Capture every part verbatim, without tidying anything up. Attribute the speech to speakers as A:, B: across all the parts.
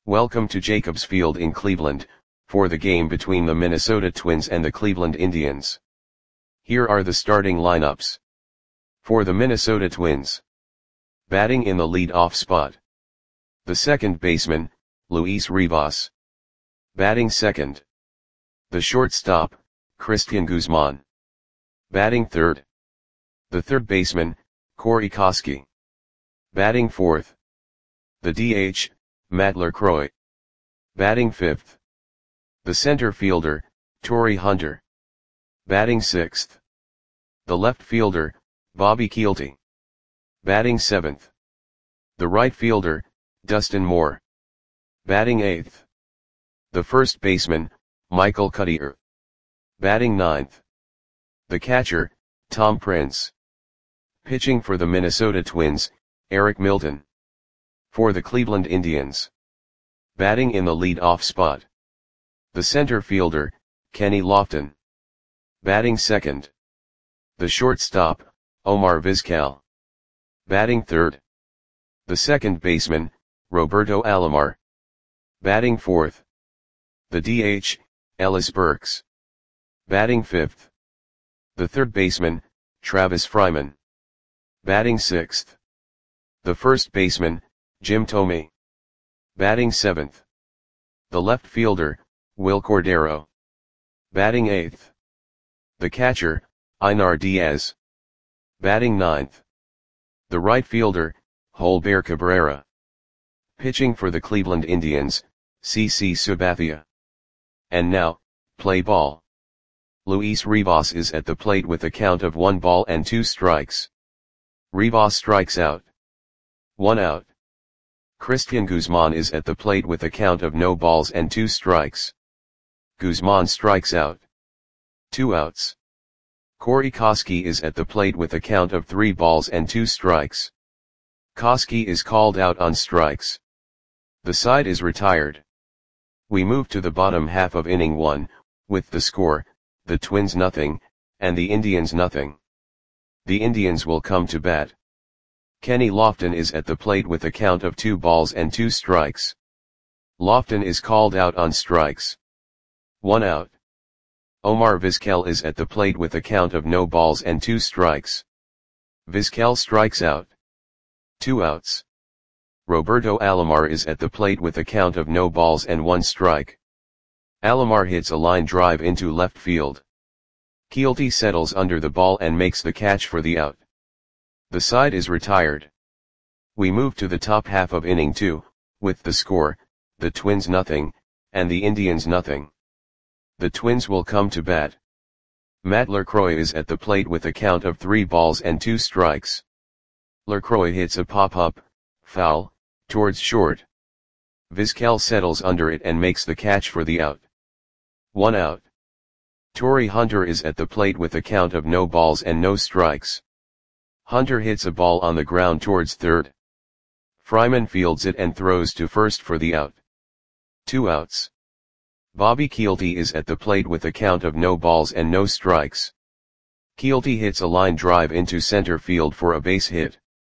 A: Welcome to Jacobs Field in Cleveland, for the game between the Minnesota Twins and the Cleveland Indians. Here are the starting lineups. For the Minnesota Twins. Batting in the lead-off spot. The second baseman, Luis Rivas. Batting second. The shortstop, Cristian Guzman. Batting third. The third baseman, Corey Koskie. Batting fourth. The D H, Matt LaCroix. Batting fifth. The center fielder, Torii Hunter. Batting sixth. The left fielder, Bobby Kielty. Batting seventh. The right fielder, Dustin Moore. Batting eighth. The first baseman, Michael Cuddyer. Batting ninth. The catcher, Tom Prince. Pitching for the Minnesota Twins, Eric Milton. For the Cleveland Indians. Batting in the lead-off spot. The center fielder, Kenny Lofton. Batting second. The shortstop, Omar Vizquel. Batting third. The second baseman, Roberto Alomar. Batting fourth. The D H, Ellis Burks. Batting fifth. The third baseman, Travis Fryman. Batting sixth. The first baseman, Jim Thome. Batting seventh. The left fielder, Wil Cordero. Batting eighth. The catcher, Einar Diaz. Batting ninth. The right fielder, Holber Cabrera. Pitching for the Cleveland Indians, C C Sabathia. And now, play ball. Luis Rivas is at the plate with a count of one ball and two strikes. Rivas strikes out. One out. Cristian Guzman is at the plate with a count of no balls and two strikes. Guzman strikes out. Two outs. Corey Koskie is at the plate with a count of three balls and two strikes. Koskie is called out on strikes. The side is retired. We move to the bottom half of inning one, with the score, the Twins nothing, and the Indians nothing. The Indians will come to bat. Kenny Lofton is at the plate with a count of two balls and two strikes. Lofton is called out on strikes. One out. Omar Vizquel is at the plate with a count of no balls and two strikes. Vizquel strikes out. Two outs. Roberto Alomar is at the plate with a count of no balls and one strike. Alomar hits a line drive into left field. Kielty settles under the ball and makes the catch for the out. The side is retired. We move to the top half of inning two, with the score, the Twins nothing, and the Indians nothing. The Twins will come to bat. Matt LaCroix is at the plate with a count of three balls and two strikes. LaCroix hits a pop-up, foul, towards short. Vizquel settles under it and makes the catch for the out. One out. Torii Hunter is at the plate with a count of no balls and no strikes. Hunter hits a ball on the ground towards third. Fryman fields it and throws to first for the out. Two outs. Bobby Kielty is at the plate with a count of no balls and no strikes. Kielty hits a line drive into center field for a base hit.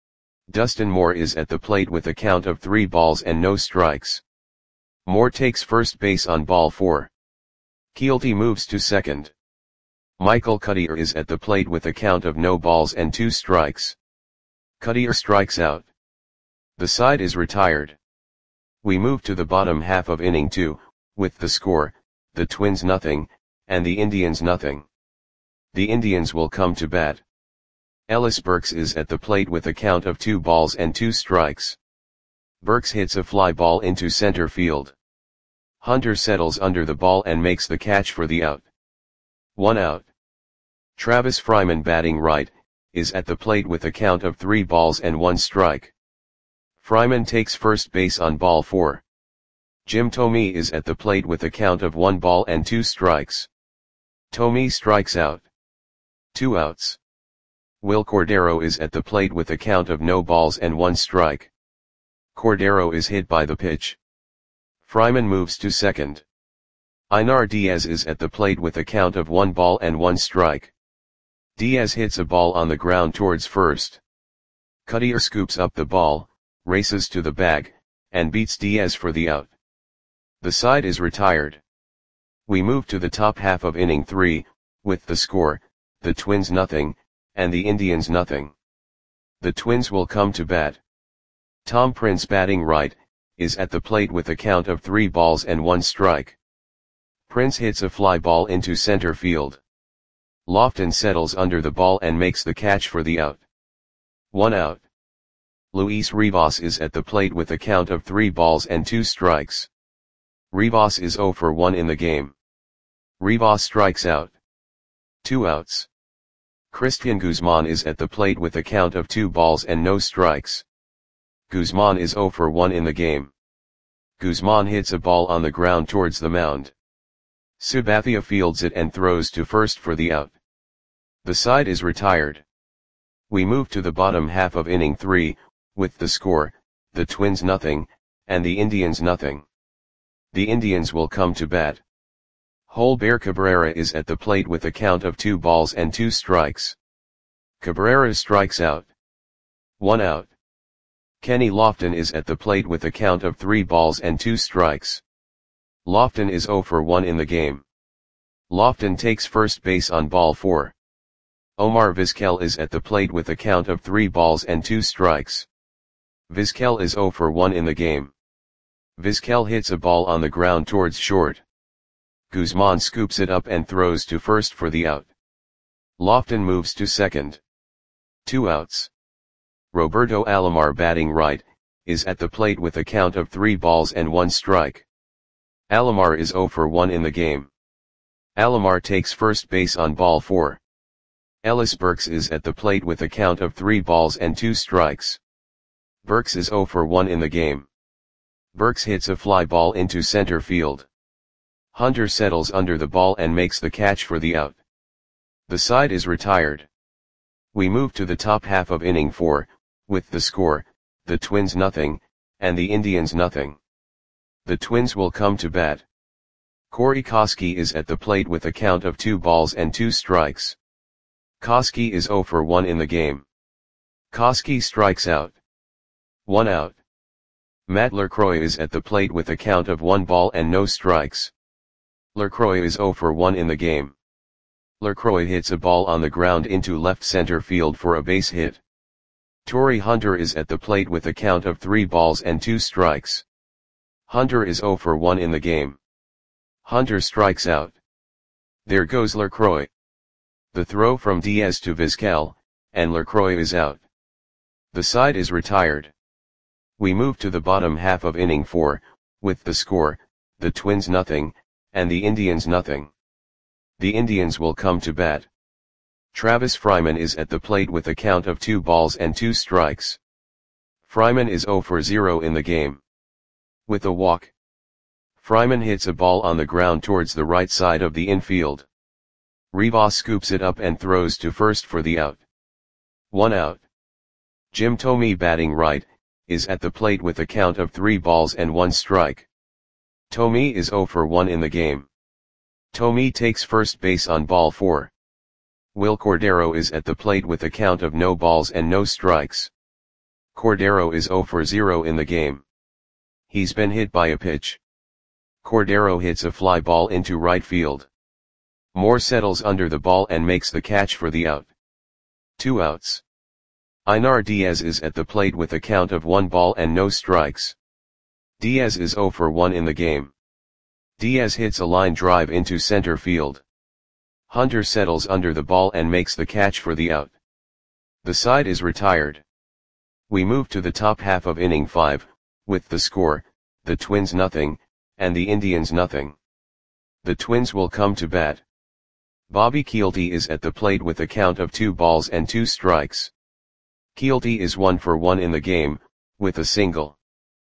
A: Dustin Moore is at the plate with a count of three balls and no strikes. Moore takes first base on ball four. Kielty moves to second. Michael Cuddyer is at the plate with a count of no balls and two strikes. Cuddyer strikes out. The side is retired. We move to the bottom half of inning two, with the score, the Twins nothing, and the Indians nothing. The Indians will come to bat. Ellis Burks is at the plate with a count of two balls and two strikes. Burks hits a fly ball into center field. Hunter settles under the ball and makes the catch for the out. One out. Travis Fryman, batting right, is at the plate with a count of three balls and one strike. Fryman takes first base on ball four. Jim Thome is at the plate with a count of one ball and two strikes. Thome strikes out. Two outs. Wil Cordero is at the plate with a count of no balls and one strike. Cordero is hit by the pitch. Fryman moves to second. Einar Diaz is at the plate with a count of one ball and one strike. Diaz hits a ball on the ground towards first. Cuddyer scoops up the ball, races to the bag, and beats Diaz for the out. The side is retired. We move to the top half of inning three, with the score, the Twins nothing, and the Indians nothing. The Twins will come to bat. Tom Prince, batting right, is at the plate with a count of three balls and one strike. Prince hits a fly ball into center field. Lofton settles under the ball and makes the catch for the out. One out. Luis Rivas is at the plate with a count of three balls and two strikes. Rivas is zero for one in the game. Rivas strikes out. Two outs. Christian Guzman is at the plate with a count of two balls and no strikes. Guzman is zero for one in the game. Guzman hits a ball on the ground towards the mound. Sabathia fields it and throws to first for the out. The side is retired. We move to the bottom half of inning three, with the score, the Twins nothing, and the Indians nothing. The Indians will come to bat. Holber Cabrera is at the plate with a count of two balls and two strikes. Cabrera strikes out. One out. Kenny Lofton is at the plate with a count of three balls and two strikes. Lofton is zero for one in the game. Lofton takes first base on ball four. Omar Vizquel is at the plate with a count of three balls and two strikes. Vizquel is zero for one in the game. Vizquel hits a ball on the ground towards short. Guzman scoops it up and throws to first for the out. Lofton moves to second. Two outs. Roberto Alomar, batting right, is at the plate with a count of three balls and one strike. Alomar is zero for one in the game. Alomar takes first base on ball four. Ellis Burks is at the plate with a count of three balls and two strikes. Burks is zero for one in the game. Burks hits a fly ball into center field. Hunter settles under the ball and makes the catch for the out. The side is retired. We move to the top half of inning four, with the score, the Twins nothing, and the Indians nothing. The Twins will come to bat. Corey Koskie is at the plate with a count of two balls and two strikes. Koskie is zero for one in the game. Koskie strikes out. One out. Matt LaCroix is at the plate with a count of one ball and no strikes. LaCroix is zero for one in the game. LaCroix hits a ball on the ground into left center field for a base hit. Torii Hunter is at the plate with a count of three balls and two strikes. Hunter is zero for one in the game. Hunter strikes out. There goes LaCroix. The throw from Diaz to Vizquel, and LaCroix is out. The side is retired. We move to the bottom half of inning four, with the score, the Twins nothing, and the Indians nothing. The Indians will come to bat. Travis Fryman is at the plate with a count of two balls and two strikes. Fryman is zero for zero in the game. With a walk. Fryman hits a ball on the ground towards the right side of the infield. Rivas scoops it up and throws to first for the out. One out. Jim Thome, batting right, is at the plate with a count of three balls and one strike. Thome is zero for one in the game. Thome takes first base on ball four. Will Cordero is at the plate with a count of no balls and no strikes. Cordero is zero for zero in the game. He's been hit by a pitch. Cordero hits a fly ball into right field. Moore settles under the ball and makes the catch for the out. Two outs. Einar Diaz is at the plate with a count of one ball and no strikes. Diaz is zero for one in the game. Diaz hits a line drive into center field. Hunter settles under the ball and makes the catch for the out. The side is retired. We move to the top half of inning five, with the score, the Twins nothing, and the Indians nothing. The Twins will come to bat. Bobby Kielty is at the plate with a count of two balls and two strikes. Kielty is one for one in the game, with a single.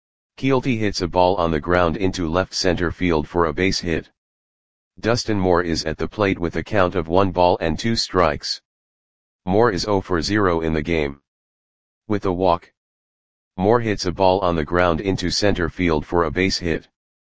A: Kielty hits a ball on the ground into left center field for a base hit. Dustin Moore is at the plate with a count of one ball and two strikes. Moore is zero for zero in the game. With a walk. Moore hits a ball on the ground into center field for a base hit.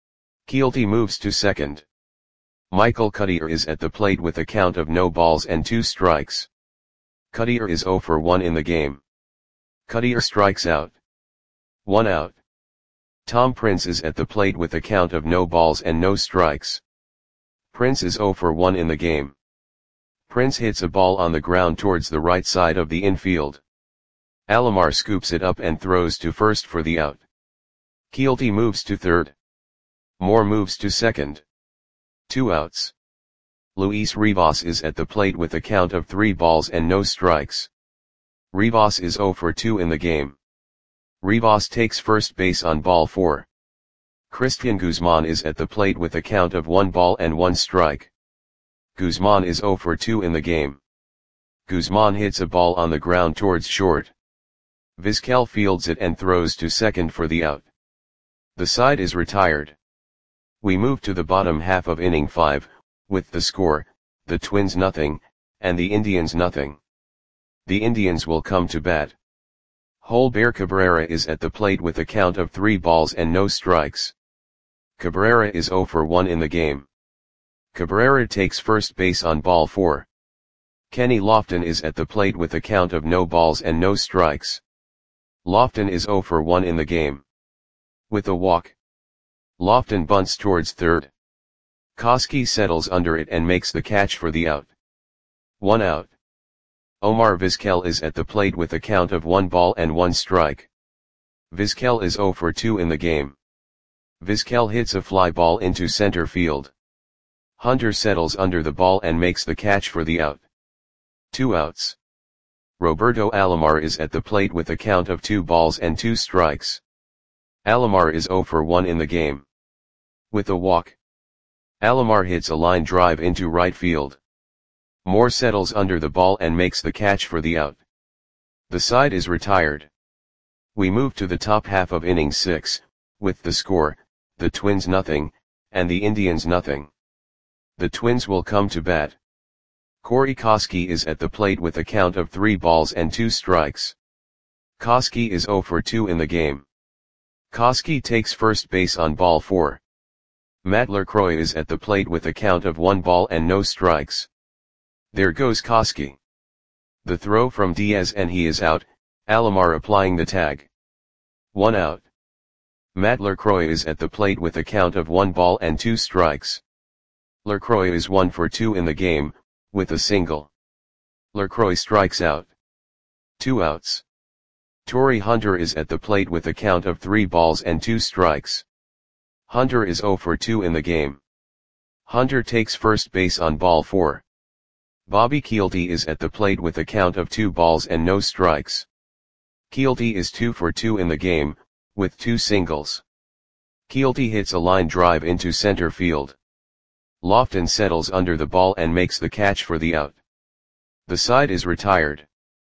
A: Kielty moves to second. Michael Cuddyer is at the plate with a count of no balls and two strikes. Cuddyer is zero for one in the game. Cuddyer strikes out. One out. Tom Prince is at the plate with a count of no balls and no strikes. Prince is zero for one in the game. Prince hits a ball on the ground towards the right side of the infield. Alomar scoops it up and throws to first for the out. Keelty moves to third. Moore moves to second. Two outs. Luis Rivas is at the plate with a count of three balls and no strikes. Rivas is zero for two in the game. Rivas takes first base on ball four. Christian Guzman is at the plate with a count of one ball and one strike. Guzman is zero for two in the game. Guzman hits a ball on the ground towards short. Vizquel fields it and throws to second for the out. The side is retired. We move to the bottom half of inning five, with the score, the Twins nothing, and the Indians nothing. The Indians will come to bat. Holber Cabrera is at the plate with a count of three balls and no strikes. Cabrera is zero for one in the game. Cabrera takes first base on ball four. Kenny Lofton is at the plate with a count of no balls and no strikes. Lofton is zero for one in the game. With a walk, Lofton bunts towards third. Koski settles under it and makes the catch for the out. One out. Omar Vizquel is at the plate with a count of one ball and one strike. Vizquel is zero for two in the game. Vizquel hits a fly ball into center field. Hunter settles under the ball and makes the catch for the out. Two outs. Roberto Alomar is at the plate with a count of two balls and two strikes. Alomar is zero for one in the game. With a walk, Alomar hits a line drive into right field. Moore settles under the ball and makes the catch for the out. The side is retired. We move to the top half of inning six, with the score, the Twins nothing, and the Indians nothing. The Twins will come to bat. Corey Koski is at the plate with a count of three balls and two strikes. Koski is zero for two in the game. Koski takes first base on ball four. Matt LaCroix is at the plate with a count of one ball and no strikes. There goes Koski. The throw from Diaz and he is out, Alomar applying the tag. One out. Matt LaCroix is at the plate with a count of one ball and two strikes. LaCroix is one for two in the game, with a single. LaCroix strikes out. Two outs. Torrey Hunter is at the plate with a count of three balls and two strikes. Hunter is zero for two in the game. Hunter takes first base on ball four. Bobby Keelty is at the plate with a count of two balls and no strikes. Keelty is two for two in the game, with two singles. Keelty hits a line drive into center field. Lofton settles under the ball and makes the catch for the out. The side is retired.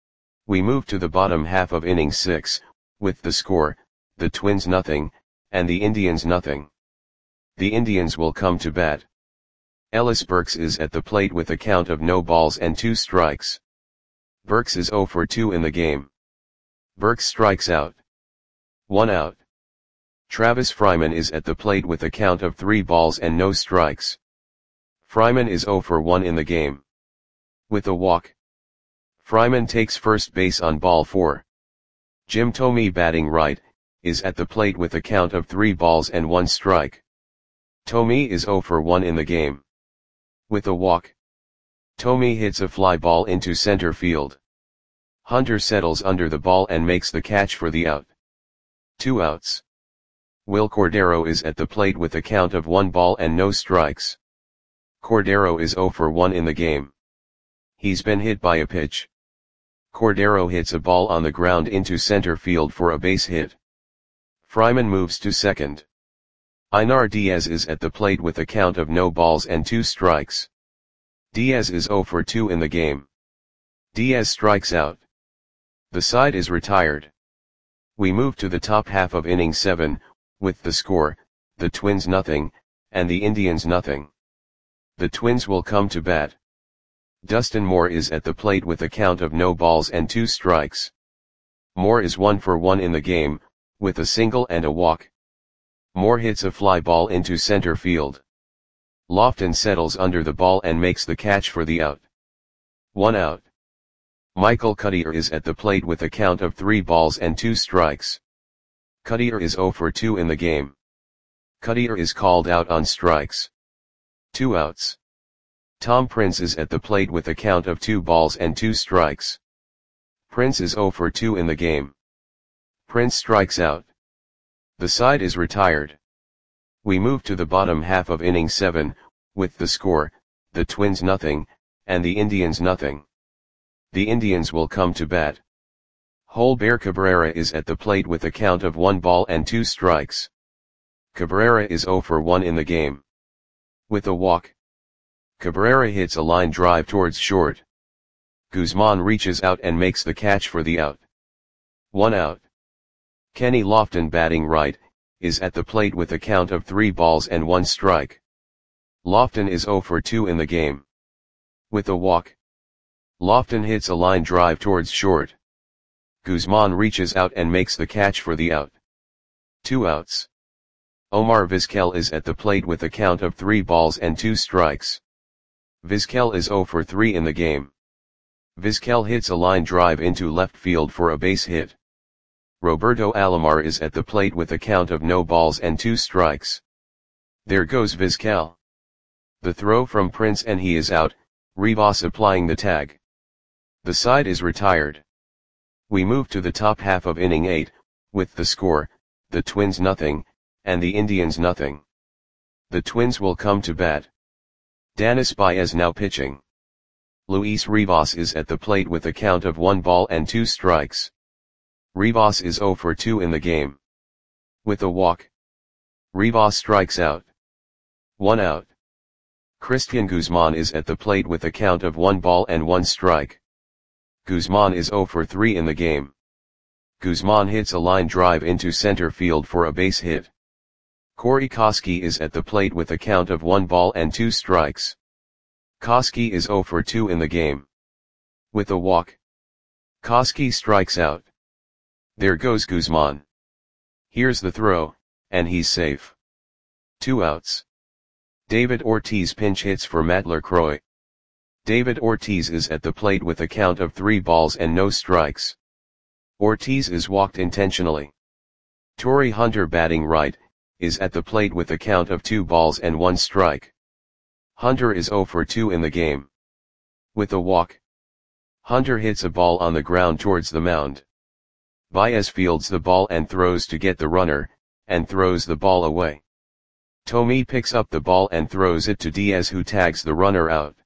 A: We move to the bottom half of inning six, with the score, the Twins nothing, and the Indians nothing. The Indians will come to bat. Ellis Burks is at the plate with a count of no balls and two strikes. Burks is zero for two in the game. Burks strikes out. One out. Travis Fryman is at the plate with a count of three balls and no strikes. Fryman is zero for one in the game. With a walk, Fryman takes first base on ball four. Jim Thome, batting right, is at the plate with a count of three balls and one strike. Thome is zero for one in the game. With a walk, Thome hits a fly ball into center field. Hunter settles under the ball and makes the catch for the out. Two outs. Will Cordero is at the plate with a count of one ball and no strikes. Cordero is zero for one in the game. He's been hit by a pitch. Cordero hits a ball on the ground into center field for a base hit. Fryman moves to second. Einar Diaz is at the plate with a count of no balls and two strikes. Diaz is zero for two in the game. Diaz strikes out. The side is retired. We move to the top half of inning seven, with the score, the Twins nothing, and the Indians nothing. The Twins will come to bat. Dustin Moore is at the plate with a count of no balls and two strikes. Moore is one for one in the game, with a single and a walk. Moore hits a fly ball into center field. Lofton settles under the ball and makes the catch for the out. One out. Michael Cuddyer is at the plate with a count of three balls and two strikes. Cuttier is zero for two in the game. Cuttier is called out on strikes. Two outs. Tom Prince is at the plate with a count of two balls and two strikes. Prince is zero for two in the game. Prince strikes out. The side is retired. We move to the bottom half of inning seven, with the score, the Twins nothing, and the Indians nothing. The Indians will come to bat. Holber Cabrera is at the plate with a count of one ball and two strikes. Cabrera is zero for one in the game. With a walk. Cabrera hits a line drive towards short. Guzman reaches out and makes the catch for the out. One out. Kenny Lofton, batting right, is at the plate with a count of three balls and one strike. Lofton is zero for two in the game. With a walk. Lofton hits a line drive towards short. Guzman reaches out and makes the catch for the out. Two outs. Omar Vizquel is at the plate with a count of three balls and two strikes. Vizquel is zero for three in the game. Vizquel hits a line drive into left field for a base hit. Roberto Alomar is at the plate with a count of no balls and two strikes. There goes Vizquel. The throw from Prince and he is out, Rivas applying the tag. The side is retired. We move to the top half of inning eight, with the score, the Twins nothing, and the Indians nothing. The Twins will come to bat. Danis Baez now pitching. Luis Rivas is at the plate with a count of one ball and two strikes. Rivas is zero for two in the game. With a walk. Rivas strikes out. One out. Christian Guzman is at the plate with a count of one ball and one strike. Guzman is zero for three in the game. Guzman hits a line drive into center field for a base hit. Corey Koskie is at the plate with a count of one ball and two strikes. Koskie is zero for two in the game. With a walk. Koskie strikes out. There goes Guzman. Here's the throw, and he's safe. Two outs. David Ortiz pinch hits for Matt LaCroix. David Ortiz is at the plate with a count of three balls and no strikes. Ortiz is walked intentionally. Torii Hunter, batting right, is at the plate with a count of two balls and one strike. Hunter is zero for two in the game. With a walk. Hunter hits a ball on the ground towards the mound. Baez fields the ball and throws to get the runner, and throws the ball away. Thome picks up the ball and throws it to Diaz, who tags the runner out.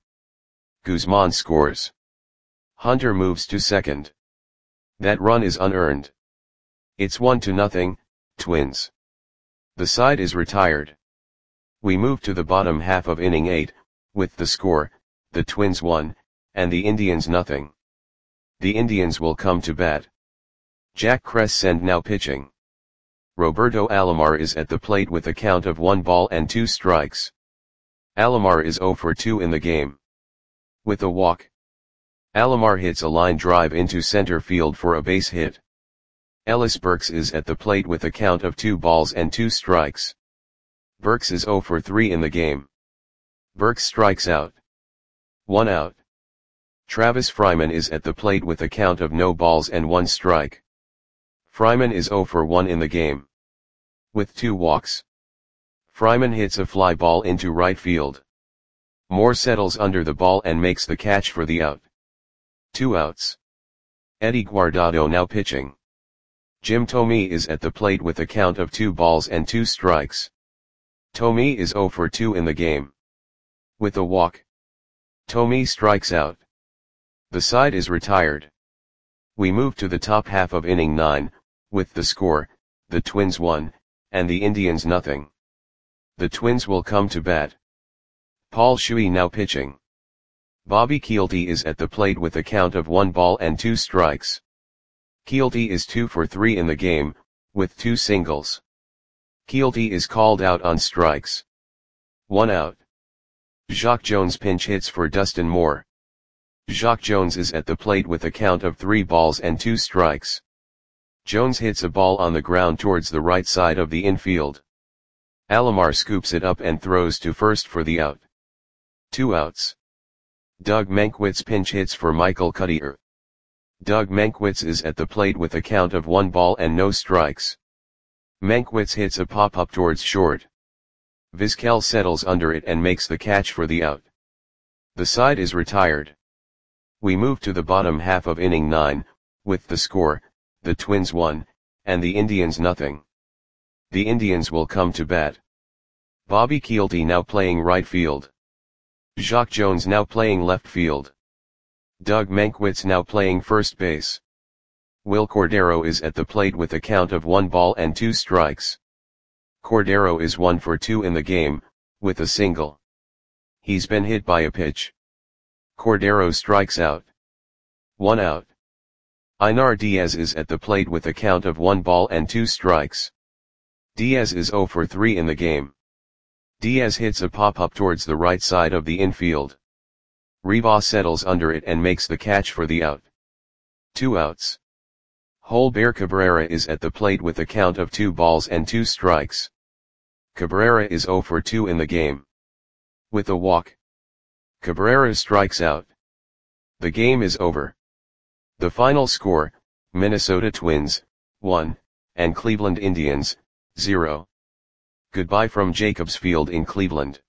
A: Guzman scores. Hunter moves to second. That run is unearned. It's one to nothing, Twins. The side is retired. We move to the bottom half of inning eight, with the score, the Twins one, and the Indians nothing. The Indians will come to bat. Jack Crescent now pitching. Roberto Alomar is at the plate with a count of one ball and two strikes. Alomar is zero for two in the game. With a walk. Alomar hits a line drive into center field for a base hit. Ellis Burks is at the plate with a count of two balls and two strikes. Burks is zero for three in the game. Burks strikes out. One out. Travis Fryman is at the plate with a count of no balls and one strike. Fryman is zero for one in the game. With two walks. Fryman hits a fly ball into right field. Moore settles under the ball and makes the catch for the out. Two outs. Eddie Guardado now pitching. Jim Thome is at the plate with a count of two balls and two strikes. Thome is zero for two in the game. With a walk. Thome strikes out. The side is retired. We move to the top half of inning nine, with the score, the Twins one, and the Indians nothing. The Twins will come to bat. Paul Shuey now pitching. Bobby Kielty is at the plate with a count of one ball and two strikes. Kielty is two for three in the game, with two singles. Kielty is called out on strikes. One out. Jacque Jones pinch hits for Dustin Moore. Jacque Jones is at the plate with a count of three balls and two strikes. Jones hits a ball on the ground towards the right side of the infield. Alomar scoops it up and throws to first for the out. Two outs. Doug Mankiewicz pinch hits for Michael Cuttier. Doug Mankiewicz is at the plate with a count of one ball and no strikes. Mankiewicz hits a pop-up towards short. Vizquel settles under it and makes the catch for the out. The side is retired. We move to the bottom half of inning nine, with the score, the Twins one, and the Indians nothing. The Indians will come to bat. Bobby Kielty now playing right field. Jacque Jones now playing left field. Doug Mankiewicz now playing first base. Wil Cordero is at the plate with a count of one ball and two strikes. Cordero is one for two in the game, with a single. He's been hit by a pitch. Cordero strikes out. One out. Einar Diaz is at the plate with a count of one ball and two strikes. Diaz is zero for three in the game. Diaz hits a pop-up towards the right side of the infield. Rivas settles under it and makes the catch for the out. Two outs. Holber Cabrera is at the plate with a count of two balls and two strikes. Cabrera is zero for two in the game. With a walk, Cabrera strikes out. The game is over. The final score, Minnesota Twins, one, and Cleveland Indians, zero. Goodbye from Jacobs Field in Cleveland.